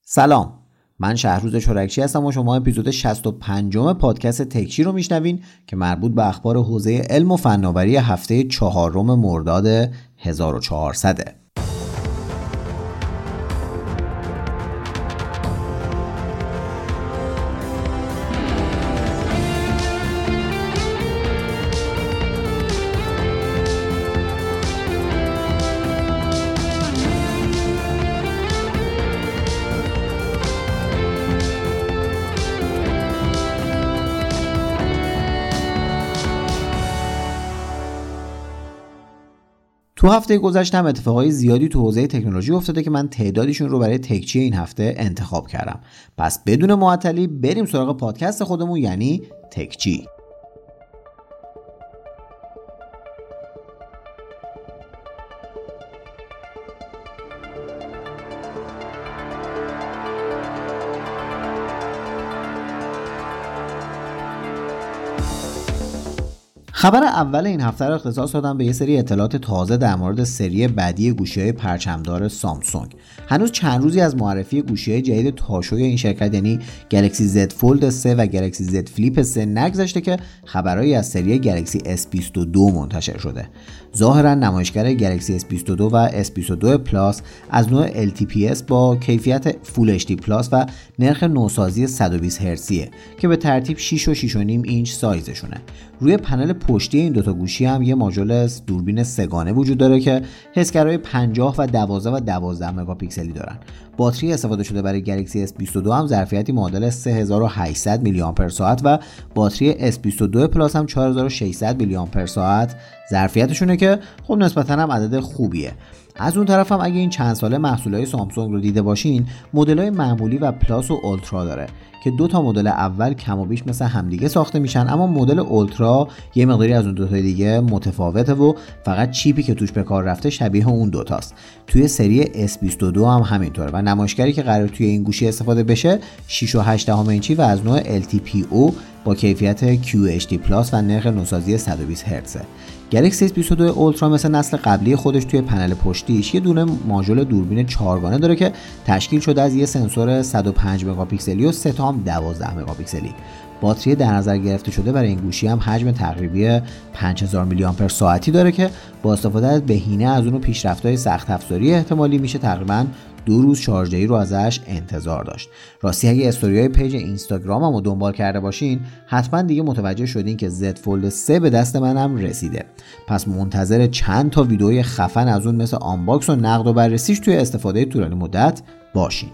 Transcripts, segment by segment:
سلام، من شهروز چورکچی هستم و شما اپیزود 65 پادکست تکچی رو میشنوین که مربوط به اخبار حوزه علم و فناوری هفته 4 مرداد 1400. تو هفته گذشته هم اتفاقای زیادی تو حوزه تکنولوژی افتاده که من تعدادیشون رو برای تکچی این هفته انتخاب کردم. پس بدون معطلی بریم سراغ پادکست خودمون، یعنی تکچی. خبر اول این هفته رو اختصاص دادم به یه سری اطلاعات تازه در مورد سری بعدی گوشی‌های پرچمدار سامسونگ. هنوز چند روزی از معرفی گوشی‌های جدید تاشوی این شرکت یعنی گلکسی زد فولد 3 و گلکسی زد فلیپ 3 نگذشته که خبرایی از سری گلکسی S22 منتشر شده. ظاهرا نمایشگر گلکسی S22 و S22 پلاس از نوع LTPS با کیفیت فول HD پلاس و نرخ نوسازی 120 هرتزیه که به ترتیب 6 و 6.5 اینچ سایزشونه. روی پنل پشتی این دوتا گوشی هم یه ماژول دوربین سه‌گانه وجود داره که حسگرهای 50 و 12 و 12 مگاپیکسلی دارن. باتری استفاده شده برای گلکسی S22 هم ظرفیتی معادل 3800 میلی آمپر ساعت و باتری S22 پلاس هم 4600 میلی آمپر ساعت ظرفیتشونه که خب نسبتاً هم عدد خوبیه. از اون طرف هم اگه این چند ساله محصولات سامسونگ رو دیده باشین، مدل‌های معمولی و پلاس و اولترا داره که دو تا مدل اول کم و بیش مثل همدیگه ساخته میشن، اما مدل اولترا یه مقداری از اون دو تا دیگه متفاوته و فقط چیپی که توش به کار رفته شبیه اون دوتاست. توی سری S22 هم همینطوره و نمایشگری که قرار توی این گوشی استفاده بشه 6.8 اینچی و از نوع LTPO با کیفیت QHD پلاس و نرخ نوسازی 120 هرتز. گلکسی S22 اولترا مثل نسل قبلی خودش توی پنل پشتیش یه دونه ماژول دوربین 4گانه داره که تشکیل شده از یه سنسور 105 مگاپیکسلی و 3 تا 12 مگاپیکسلی. باتری در نظر گرفته شده برای این گوشی هم حجم تقریبی 5000 میلی آمپر ساعتی داره که با استفاده از بهینه از اون پیشرفت‌های سخت افزاری احتمالی میشه تقریباً 2 روز شارژدهی رو ازش انتظار داشت. راستی اگه استوریای پیج اینستاگراممو دنبال کرده باشین حتما دیگه متوجه شدین که زد فولد 3 به دست منم رسیده. پس منتظر چند تا ویدئوی خفن از اون مثل آنباکس و نقد و بررسیش توی استفاده طولانی مدت باشین.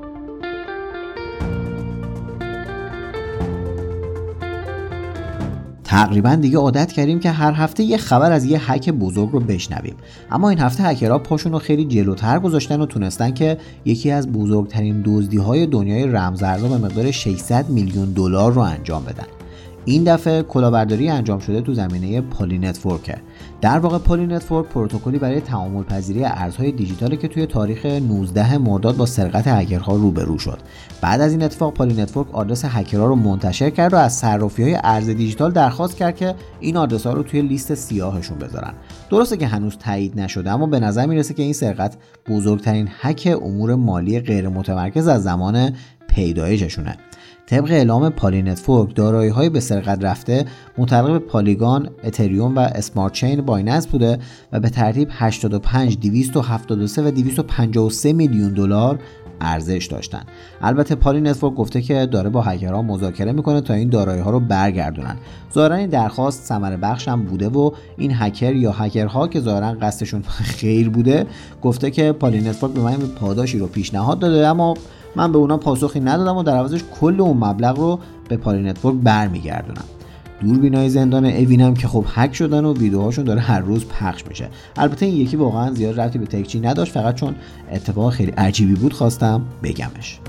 تقریبا دیگه عادت کردیم که هر هفته یه خبر از یه هک بزرگ رو بشنویم، اما این هفته هکرها پاشون رو خیلی جلوتر گذاشتن و تونستن که یکی از بزرگترین دزدی‌های دنیای رمزارزها به مقدار 600 میلیون دلار رو انجام بدن. این دفعه کلاهبرداری انجام شده تو زمینه پلی نتورک. در واقع پلی نتورک پروتکلی برای تعامل پذیری ارزهای دیجیتاله که توی تاریخ 19 مرداد با سرقت هکرها روبرو شد. بعد از این اتفاق پلی نتورک آدرس هکرها رو منتشر کرد و از صرافی‌های ارز دیجیتال درخواست کرد که این آدرس‌ها رو توی لیست سیاهشون بذارن. درسته که هنوز تایید نشده، اما به نظر میرسه که این سرقت بزرگترین هک امور مالی غیر متمرکز از زمان پیدایششونه. طبق اعلام پلی نتورک دارایی‌های به سرقت رفته متعلق به پالیگان، اتریوم و اسمارت چین بایننس بوده و به ترتیب 85, 273 و 253 میلیون دلار ارزش داشتن. البته پلی نتورک گفته که داره با هکرها مذاکره میکنه تا این دارایی‌ها رو برگردونن. ظاهرا این درخواست ثمره بخش هم بوده و این هکر یا هکرها که ظاهرا قصدشون خیر بوده گفته که پلی نتورک به من پاداشی رو پیشنهاد داده، اما من به اونا پاسخی ندادم و در عوضش کل اون مبلغ رو به پلی نتورک برمیگردونم. دوربینای زندان اوین هم که خب هک شدن و ویدیوهاشون داره هر روز پخش میشه. البته این یکی واقعا زیاد ربطی به تکچی نداشت، فقط چون اتفاق خیلی عجیبی بود خواستم بگمش.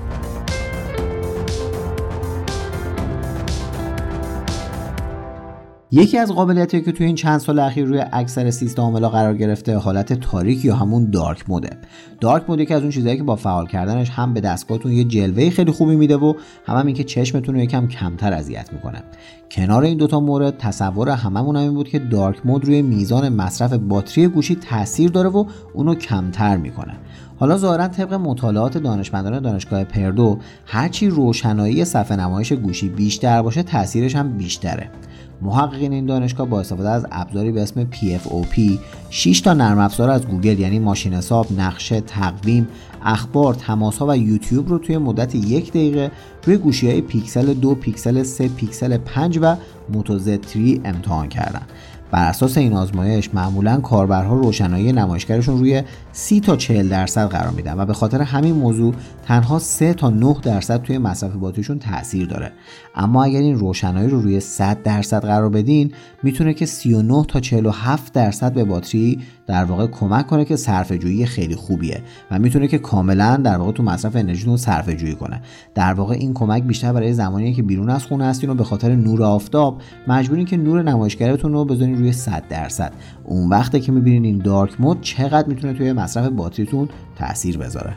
یکی از قابلیتایی که توی این چند سال اخیر روی اکثر سیستم عاملا قرار گرفته حالت تاریک یا همون دارک موده. دارک مود یکی از اون چیزایی که با فعال کردنش هم به دستگاهتون یه جلوه خیلی خوبی میده و هم اینکه چشمتون رو یکم کمتر اذیت میکنه. کنار این دوتا مورد تصور هممون این بود که دارک مود روی میزان مصرف باتری گوشی تاثیر داره و اونو کمتر میکنه. حالا ظاهرا طبق مطالعات دانشمندان دانشگاه پردو هرچی روشنایی صفحه نمایش گوشی بیشتر باشه تاثیرش هم بیشتره. محققین این دانشگاه با استفاده از ابزاری به اسم PFOP 6 تا نرم افزار از گوگل یعنی ماشین حساب، نقشه، تقویم، اخبار، تماس‌ها و یوتیوب رو توی مدت 1 دقیقه روی گوشی‌های پیکسل 2، پیکسل 3، پیکسل 5 و موتو Z3 امتحان کردن. بر اساس این آزمایش معمولاً کاربرها روشنایی نمایشگرشون روی 30 تا 40% قرار میدن و به خاطر همین موضوع تنها 3 تا 9% توی مصرف باتریشون تاثیر داره. اما اگر این روشنایی رو روی 100% قرار بدین میتونه که 39 تا 47% به باتری در واقع کمک کنه که صرفه‌جویی خیلی خوبیه و میتونه که کاملا در واقع تو مصرف انرژیتون صرفه‌جویی کنه. در واقع این کمک بیشتر برای زمانیه که بیرون از خونه هستین و به خاطر نور آفتاب مجبورین که نور نمایشگرتون رو بذارین روی 100%. اون وقته که میبینین این دارک مود چقدر میتونه توی مصرف باتریتون تاثیر بذاره.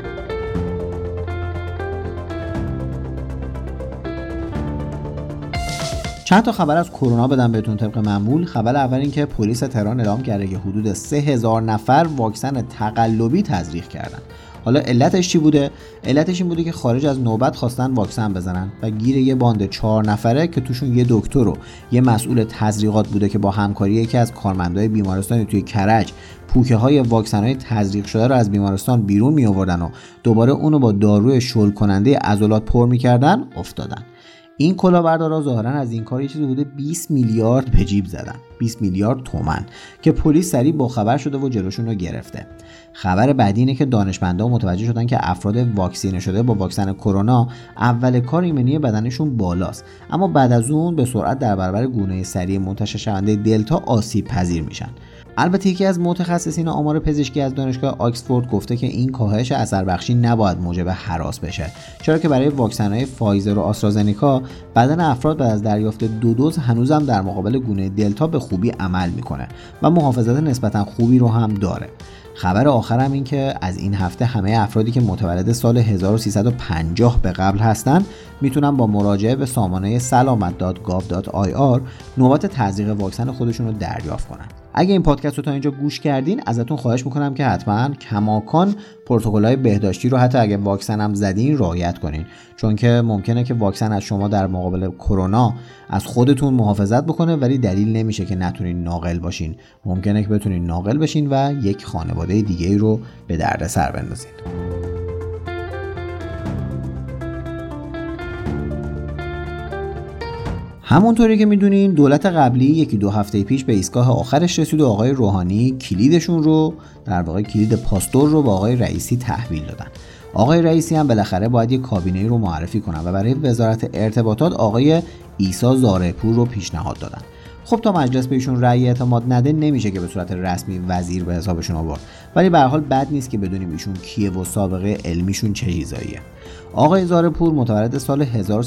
چند تا خبر از کرونا بدم بهتون طبق معمول. خبر اول این که پلیس تهران اعلام کرده که حدود 3000 نفر واکسن تقلبی تزریق کردن. حالا علتش چی بوده؟ علتش این بوده که خارج از نوبت خواستن واکسن بزنن و گیر یه باند 4 نفره که توشون یه دکتر و یه مسئول تزریقات بوده که با همکاری یکی از کارمندای بیمارستانی توی کرج پوکه‌های واکسن‌های تزریق شده رو از بیمارستان بیرون می آوردن و دوباره اونو با داروی شل کننده عضلات پر می‌کردن افتادن. این کلاهبردارا ظاهرا از این کار یه چیزی حدود 20 میلیارد به جیب زدن، 20 میلیارد تومان که پلیس سریع باخبر شده و جلوشون رو گرفته. خبر بعدی اینه که دانشمندان متوجه شدن که افراد واکسینه شده با واکسن کرونا اول کار ایمنی بدنشون بالاست، اما بعد از اون به سرعت در برابر گونه سریع منتشر شونده دلتا آسیب پذیر میشن. البته یکی از متخصصین آمار پزشکی از دانشگاه آکسفورد گفته که این کاهش اثربخشی نباید موجب هراس بشه، چرا که برای واکسن‌های فایزر و آسترازنیکا بدن افراد بعد از دریافت 2 دوز هنوزم در مقابل گونه دلتا به خوبی عمل میکنه و محافظت نسبتا خوبی رو هم داره. خبر آخرم این که از این هفته همه افرادی که متولد سال 1350 به قبل هستن میتونن با مراجعه به سامانه salamat.gov.ir نوبت تزریق واکسن خودشون رو دریافت کنن. اگه این پادکست رو تا اینجا گوش کردین ازتون خواهش میکنم که حتما کماکان پروتکل‌های بهداشتی رو حتی اگه واکسن هم زدین رعایت کنین، چون که ممکنه که واکسن از شما در مقابل کرونا از خودتون محافظت بکنه ولی دلیل نمیشه که نتونین ناقل باشین. ممکنه که بتونین ناقل بشین و یک خانواده دیگه رو به دردسر بندازین. همونطوری که میدونین دولت قبلی 1-2 هفته پیش به ایستگاه آخرش رسید و آقای روحانی کلیدشون رو در واقع کلید پاستور رو با آقای رئیسی تحویل دادن. آقای رئیسی هم بالاخره باید یک کابینه رو معرفی کنن و برای وزارت ارتباطات آقای عیسی زارعپور رو پیشنهاد دادن. خب تا مجلس بهشون رأی اعتماد نده نمیشه که به صورت رسمی وزیر به حسابشون آورد، ولی به هر حال بد نیست که بدونیم ایشون کیه و سابقه علمیشون چه چیزاییه. آقای زارعپور متولد سال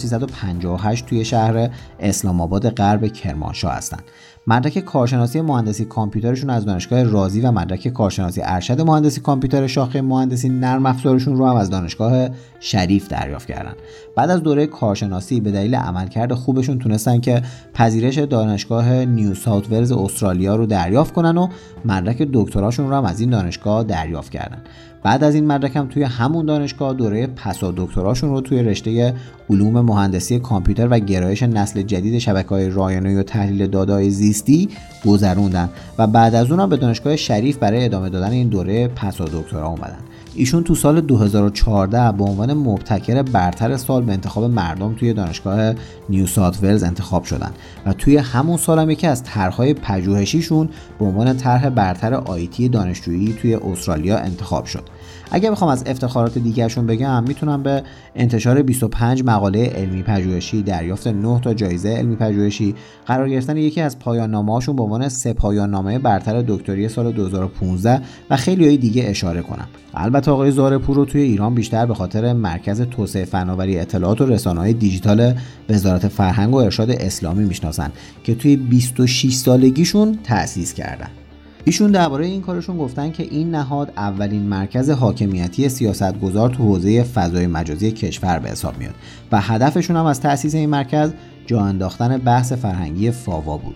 1358 توی شهر اسلام آباد غرب کرمانشاه هستند. مدرک کارشناسی مهندسی کامپیوترشون از دانشگاه رازی و مدرک کارشناسی ارشد مهندسی کامپیوتر شاخه مهندسی نرم افزارشون رو هم از دانشگاه شریف دریافت کردن. بعد از دوره کارشناسی به دلیل عملکرد خوبشون تونستن که پذیرش دانشگاه نیو ساوت ولز استرالیا رو دریافت کنن و مدرک دکتراشون رو هم از این دانشگاه دریافت کردن. بعد از این مدرک هم توی همون دانشگاه دوره پسا دکتراشون رو توی رشته علوم مهندسی کامپیوتر و گرایش نسل جدید شبکه‌های رایانه‌ای و تحلیل داده‌های زیستی گذروندن و بعد از اون هم به دانشگاه شریف برای ادامه دادن این دوره پسا دکترا اومدن. ایشون تو سال 2014 به عنوان مبتکر برتر سال به انتخاب مردم توی دانشگاه نیو ساوت ولز انتخاب شدن و توی همون سال هم یکی از طرح‌های پژوهشیشون به عنوان طرح برتر آیتی دانشجویی توی استرالیا انتخاب شد. اگه بخوام از افتخارات دیگه‌شون بگم میتونم به انتشار 25 مقاله علمی پژوهشی، دریافت 9 تا جایزه علمی پژوهشی، قرار گرفتن یکی از پایان‌نامه‌هاشون به عنوان 3 پایان‌نامه برتر دکتری سال 2015 و خیلی‌های دیگه اشاره کنم. البته آقای زارعپور رو توی ایران بیشتر به خاطر مرکز توسعه فناوری اطلاعات و رسانه‌های دیجیتال وزارت فرهنگ و ارشاد اسلامی میشناسن که توی 26 سالگیشون تأسیس کردن. ایشون درباره این کارشون گفتن که این نهاد اولین مرکز حاکمیتی سیاستگزار تو حوزه فضای مجازی کشور به حساب میاد و هدفشون هم از تأسیس این مرکز جا انداختن بحث فرهنگی فاوا بود.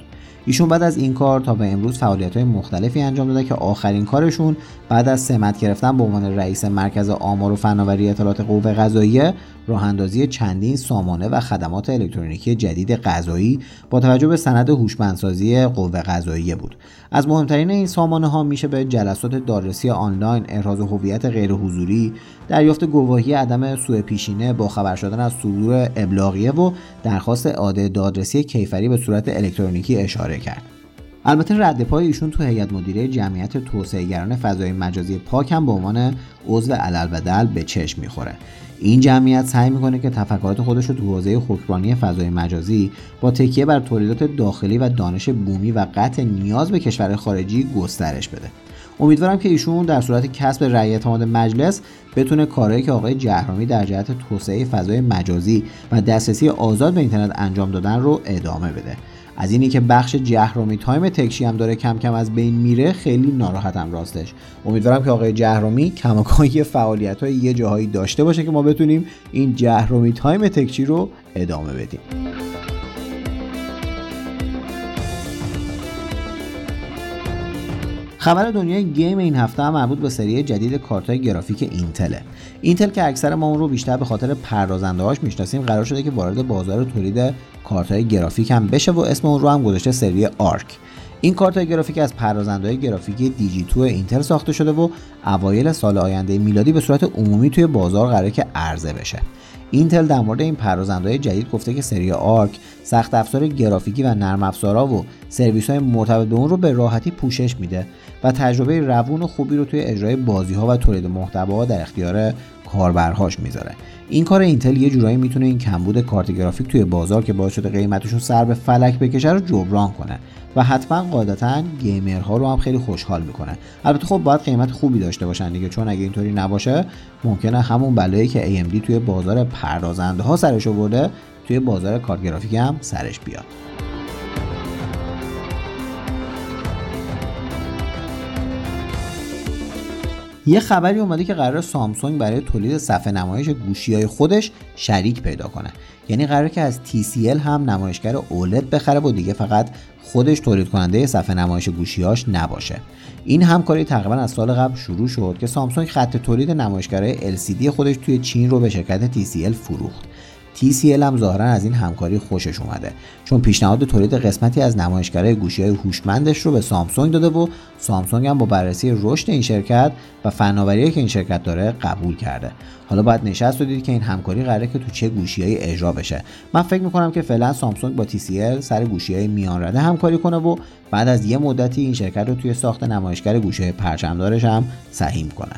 ایشون بعد از این کار تا به امروز فعالیت‌های مختلفی انجام داده که آخرین کارشون بعد از سمت گرفتن به عنوان رئیس مرکز آمار و فناوری اطلاعات قوه قضاییه راه‌اندازی چندین سامانه و خدمات الکترونیکی جدید قضایی با توجه به سند هوشمندسازی قوه قضاییه بود. از مهمترین این سامانه‌ها میشه به جلسات دادرسی آنلاین، احراز هویت غیر حضوری، دریافت گواهی عدم سوء پیشینه با خبر شدن از صدور ابلاغیه و درخواست اعاده دادرسی کیفری به صورت الکترونیکی اشاره کرد. البته رد پای ایشون تو هیئت مدیره جمعیت توسعه‌گران فضای مجازی پاک هم به عنوان عضو علالبدل به چشم میخوره. این جمعیت سعی میکنه که تفکرات خودش رو تو حوزه حکمرانی فضای مجازی با تکیه بر تولیدات داخلی و دانش بومی و قطع نیاز به کشور خارجی گسترش بده. امیدوارم که ایشون در صورت کسب رأی اعتماد مجلس بتونه کارهایی که آقای جهرومی در جهت توسعه فضای مجازی و دسترسی آزاد به اینترنت انجام دادن رو ادامه بده. از اینی که بخش جهرومی تایم تکشی هم داره کم کم از بین میره خیلی ناراحتم راستش. امیدوارم که آقای جهرومی کماکان فعالیت‌های یه جاهایی داشته باشه که ما بتونیم این جهرومی تایم تکشی رو ادامه بدیم. خبر دنیای گیم این هفته هم مربوط به سری جدید کارت‌های گرافیک اینتله. اینتل که اکثر ما اون رو بیشتر به خاطر پردازنده‌هاش میشناسیم، قرار شده که وارد بازار تولید کارت‌های گرافیک هم بشه و اسم اون رو هم گذاشته سری آرک. این کارت‌های گرافیک از پردازنده‌های گرافیکی دیجی2 اینتل ساخته شده و اوایل سال آینده میلادی به صورت عمومی توی بازار قراره که عرضه بشه. اینتل در مورد این پردازنده‌های جدید گفته که سری آرک سخت افزار گرافیکی و نرم افزارها و سرویس‌های مرتبط به اون رو به راحتی پوشش میده و تجربه روون و خوبی رو توی اجرای بازی‌ها و تولید محتوا در اختیار کاربرهاش میذاره. این کار اینتل یه جورایی میتونه این کمبود کارت گرافیک توی بازار که باعث شده قیمتشون سر به فلک بکشه رو جبران کنه و حتما قاعدتاً گیمرها رو هم خیلی خوشحال میکنه. البته خب باید قیمت خوبی داشته باشن دیگه، چون اگه اینطوری نباشه ممکنه همون بلایی که AMD توی بازار پردازنده‌ها سرش آورده توی بازار کارت گرافیک هم سرش بیاد. یه خبری اومده که قراره سامسونگ برای تولید صفحه نمایش گوشی‌های خودش شریک پیدا کنه. یعنی قراره که از TCL هم نمایشگر اولد بخره و دیگه فقط خودش تولید کننده صفحه نمایش گوشی‌هاش نباشه. این همکاری تقریبا از سال قبل شروع شد که سامسونگ خط تولید نمایشگرهای LCD خودش توی چین رو به شرکت TCL فروخت. TCL هم ظاهرا از این همکاری خوشش اومده، چون پیشنهاد تولید قسمتی از نمایشگرهای گوشی‌های هوشمندش رو به سامسونگ داده و سامسونگ هم با بررسی رشد این شرکت و فناوری‌ای که این شرکت داره قبول کرده. حالا باید نشست و دید که این همکاری قراره که تو چه گوشی‌هایی اجرا بشه. من فکر می‌کنم که فعلا سامسونگ با TCL سر گوشی‌های میان رده همکاری کنه و بعد از یه مدتی این شرکت رو توی ساخت نمایشگر گوشی‌های پرچمدارش هم سهیم کنه.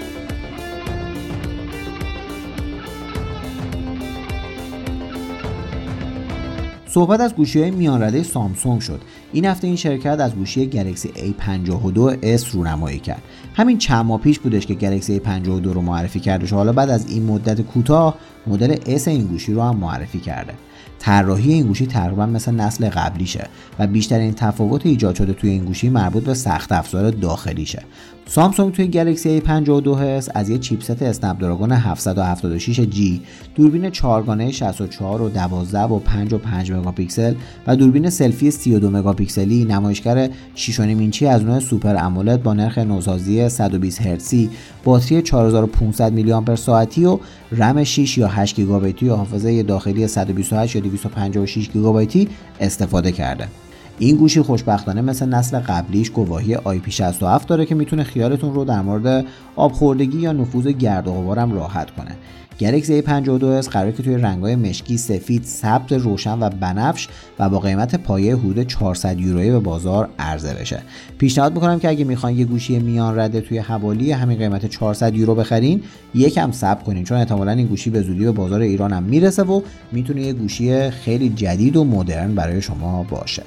صحبت از گوشی‌های میان رده سامسونگ شد. این هفته این شرکت از گوشی گلکسی A52s رونمایی کرد. همین چند ماه پیش بودش که گلکسی A52 رو معرفی کردش. حالا بعد از این مدت کوتاه مدل S این گوشی رو هم معرفی کرده. طراحی این گوشی تقریبا مثل نسل قبلیشه و بیشترین تفاوت ایجاد شده توی این گوشی مربوط به سخت افزار داخلیشه. سامسونگ توی گلکسی A52s از یه چیپست اسنپ دراگون 776G، دوربین 4گانه 64 و 12 و 5 و 5 مگاپیکسل و دوربین سلفی 32 مگاپیکسلی نمایشگر 6.5 اینچی از نوع سوپر امولد با نرخ نوسازی 120 هرتزی، باتری 4500 میلی آمپر ساعتی و رم 6 یا 8 گیگابایتی و حافظه داخلی 128 یا 256 گیگابایتی استفاده کرده. این گوشی خوشبختانه مثل نسل قبلیش گواهی IP67 داره که میتونه خیالتون رو در مورد آبخوردگی یا نفوذ گرد و غبارم راحت کنه. گلکسی A52s قراره که توی رنگ‌های مشکی، سفید، سبز روشن و بنفش و با قیمت پایه حدود 400 یورویی به بازار عرضه بشه. پیشنهاد میکنم که اگه میخواین یه گوشی میان رده توی حوالی همین قیمت 400 یورو بخرین، یکم صبر کنین، چون احتمالاً این گوشی به زودی به بازار ایران هم میرسه و میتونه یه گوشی خیلی جدید و مدرن برای شما باشه.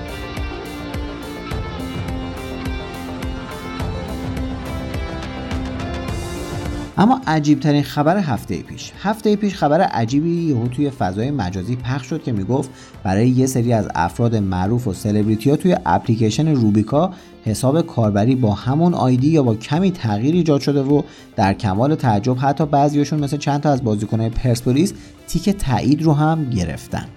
اما عجیب ترین خبر هفته پیش خبر عجیبی یهو توی فضای مجازی پخش شد که میگفت برای یه سری از افراد معروف و سلبریتی ها توی اپلیکیشن روبیکا حساب کاربری با همون آیدی یا با کمی تغییر ایجاد شده و در کمال تعجب حتی بعضیاشون مثل چند تا از بازیکن‌های پرسپولیس تیک تایید رو هم گرفتن.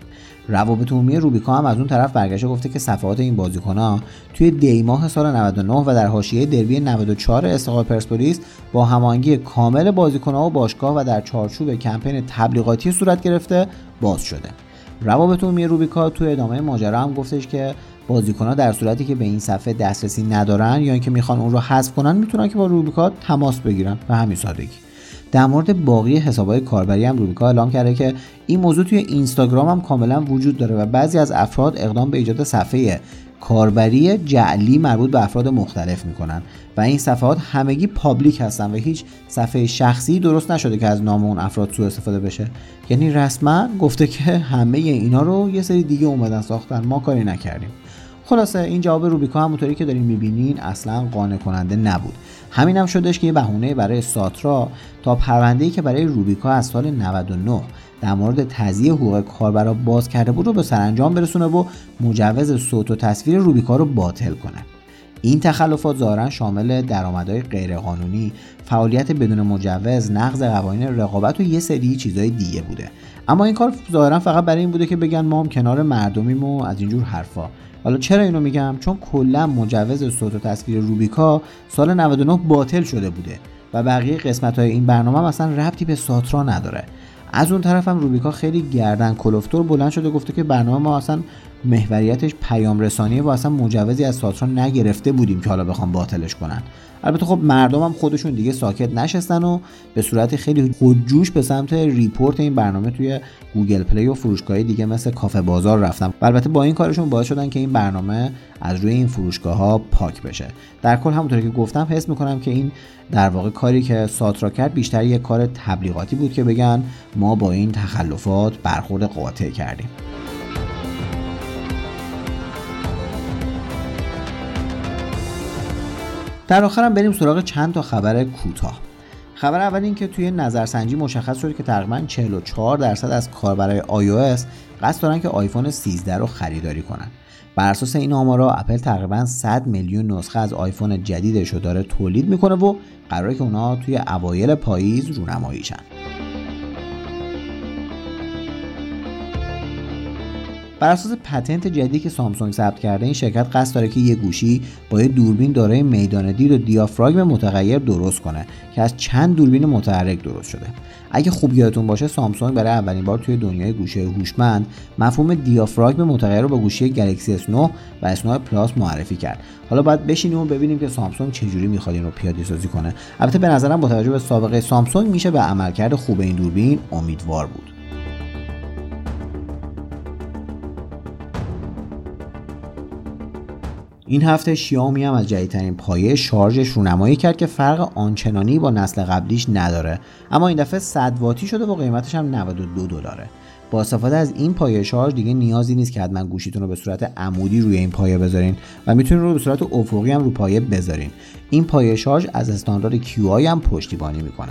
روابط عمومی روبیکا هم از اون طرف برگشته گفته که صفحات این بازیکن‌ها توی دی ماه سال 99 و در حاشیه دربی 94 استقلال پرسپولیس با هماهنگی کامل بازیکن‌ها و باشگاه و در چارچوب کمپین تبلیغاتی صورت گرفته باز شده. روابط عمومی روبیکا توی ادامه ماجرا هم گفتش که بازیکن‌ها در صورتی که به این صفحه دسترسی ندارن یا اینکه میخوان اون رو حذف کنن میتونن که با روبیکا تماس بگیرن به همین سادگی. در مورد باقی حساب‌های کاربری هم روبیکا اعلام کرده که این موضوع توی اینستاگرام هم کاملا وجود داره و بعضی از افراد اقدام به ایجاد صفحه کاربری جعلی مربوط به افراد مختلف میکنن و این صفحات همگی پابلیک هستن و هیچ صفحه شخصی درست نشده که از نام اون افراد سوء استفاده بشه. یعنی رسما گفته که همه اینا رو یه سری دیگه اومدن ساختن، ما کاری نکردیم. خلاصه این جواب روبیکا همونطوری که دارین میبینین اصلا قانع کننده نبود. همین هم شدش که یه بهونه برای ساترا تا پرونده‌ای که برای روبیکا از سال 99 در مورد تضییع حقوق کاربرا باز کرده بود رو به سرانجام برسونه و مجوز صوت و تصویر روبیکا رو باطل کنه. این تخلفات ظاهرا شامل درآمدهای غیرقانونی، فعالیت بدون مجوز، نقض قوانین رقابت و یه سری چیزای دیگه بوده. اما این کار ظاهرا فقط برای این بوده که بگن ما هم کنار مردمیم و از اینجور حرفا. حالا چرا اینو میگم؟ چون کلا مجوز صوت و تصویر روبیکا سال 99 باطل شده بوده و بقیه قسمت‌های این برنامه هم اصلا ربطی به ساترا نداره. از اون طرف هم روبیکا خیلی گردن کلفتر بلند شده گفته که برنامه ما اصلا محوریتش پیام رسانیه و اصلا مجوزی از ساترا نگرفته بودیم که حالا بخوام باطلش کنن. البته خب مردم هم خودشون دیگه ساکت نشستن و به صورت خیلی خودجوش به سمت ریپورت این برنامه توی گوگل پلی و فروشگاه‌های دیگه مثل کافه بازار رفتن. البته با این کارشون باعث شدن که این برنامه از روی این فروشگاه‌ها پاک بشه. در کل همونطوری که گفتم حس می‌کنم که این در واقع کاری که ساترا کرد بیشتر یک کار تبلیغاتی بود که بگن ما با این تخلفات برخورد قاطع کردیم. در آخرم بریم سراغ چند تا خبر کوتاه. خبر اول این که توی نظرسنجی مشخص شد که تقریباً 44% از کاربرای iOS قصد دارن که آیفون 13 رو خریداری کنن. بر اساس این آمارا اپل تقریباً 100 میلیون نسخه از آیفون جدیدش رو داره تولید میکنه و قراره که اونا توی اوایل پاییز رونمایی شن. بر اساس پتنت جدیدی که سامسونگ ثبت کرده این شرکت قصد داره که یه گوشی با یه دوربین دارای میدان دید و دیافراگم متغیر درست کنه که از چند دوربین متحرک درست شده. اگه خوب یادتون باشه سامسونگ برای اولین بار توی دنیای گوشی هوشمند مفهوم دیافراگم متغیر رو با گوشی گلکسی S9 و S9 پلاس معرفی کرد. حالا باید بشینیم و ببینیم که سامسونگ چجوری میخواد این رو پیاده سازی کنه. البته به نظرم با توجه به سابقه سامسونگ میشه به عملکرد خوب این دوربین امیدوار بود. این هفته شیائومی هم از جدیدترین پایه شارژش رونمایی کرد که فرق آنچنانی با نسل قبلیش نداره، اما این دفعه 100 واتی شده و قیمتش هم $92. با استفاده از این پایه شارژ دیگه نیازی نیست که حتما گوشیتون رو به صورت عمودی روی این پایه بذارین و میتونین رو به صورت افقی هم رو پایه بذارین. این پایه شارژ از استاندارد QI هم پشتیبانی میکنه.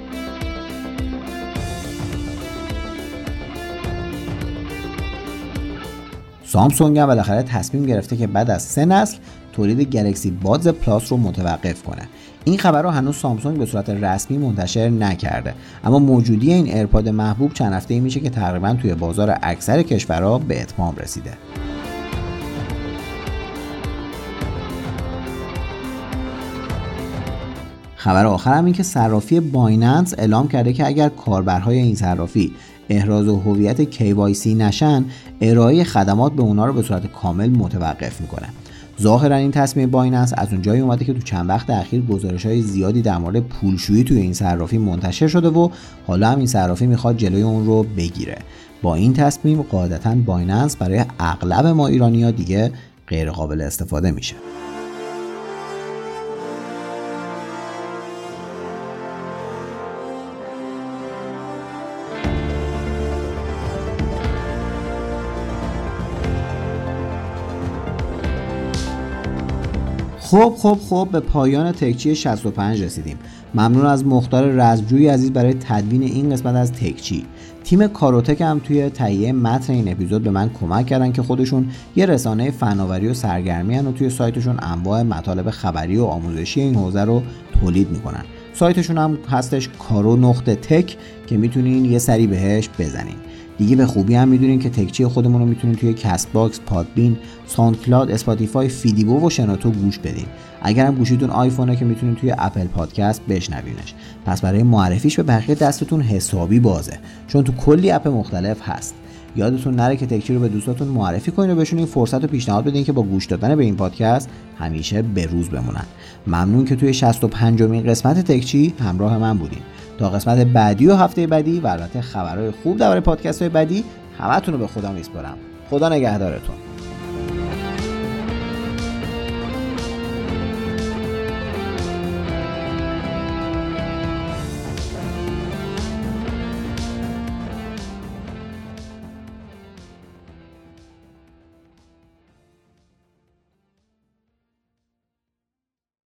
سامسونگ هم بالاخره تصمیم گرفته که بعد از 3 نسل تولید گلکسی بادز پلاس رو متوقف کنه. این خبر رو هنوز سامسونگ به صورت رسمی منتشر نکرده، اما موجودی این ایرپاد محبوب چند هفته‌ای میشه که تقریبا توی بازار اکثر کشورها به اتمام رسیده. خبر آخر هم این که صرافی بایننس اعلام کرده که اگر کاربرهای این صرافی احراز هویت KYC نشن، ارائه خدمات به اونا رو به صورت کامل متوقف میکنه. ظاهرا این تصمیم بایننس از اونجایی اومده که تو چند وقت اخیر گزارش‌های زیادی در مورد پولشویی توی این صرافی منتشر شده و حالا هم این صرافی میخواد جلوی اون رو بگیره. با این تصمیم قاعدتاً بایننس برای اغلب ما ایرانی‌ها دیگه غیر قابل استفاده میشه. خب به پایان تکچی 65 رسیدیم. ممنون از مختار رزمجویی عزیز برای تدوین این قسمت از تکچی. تیم کاروتک هم توی تهیه متن این اپیزود به من کمک کردن که خودشون یه رسانه فناوری و سرگرمی هن و توی سایتشون انواع مطالب خبری و آموزشی این حوزه رو تولید میکنن. سایتشون هم هستش karo.tech که میتونین یه سری بهش بزنین. دیگه به خوبی هم میدونین که تکچی خودمون رو میتونین توی کست باکس، پادبین، ساوند کلاود، اسپاتیفای، فیدیبو و شنوتو گوش بدین. اگر هم گوشیتون آیفونه که میتونین توی اپل پادکست بشنوینش. پس برای معرفیش به بقیه دستتون حسابی بازه، چون تو کلی اپ مختلف هست. یادتون نره که تکچی رو به دوستاتون معرفی کنین و بهشون این فرصت رو پیشنهاد بدین که با گوش دادن به این پادکست همیشه به روز بمونن. ممنون که توی 65مین قسمت تکچی همراه من بودین. تا قسمت بعدی و هفته بعدی و البته خبرهای خوب درباره پادکست‌های بعدی، همتون رو به خدا میسپارم. خدا نگهدارتون.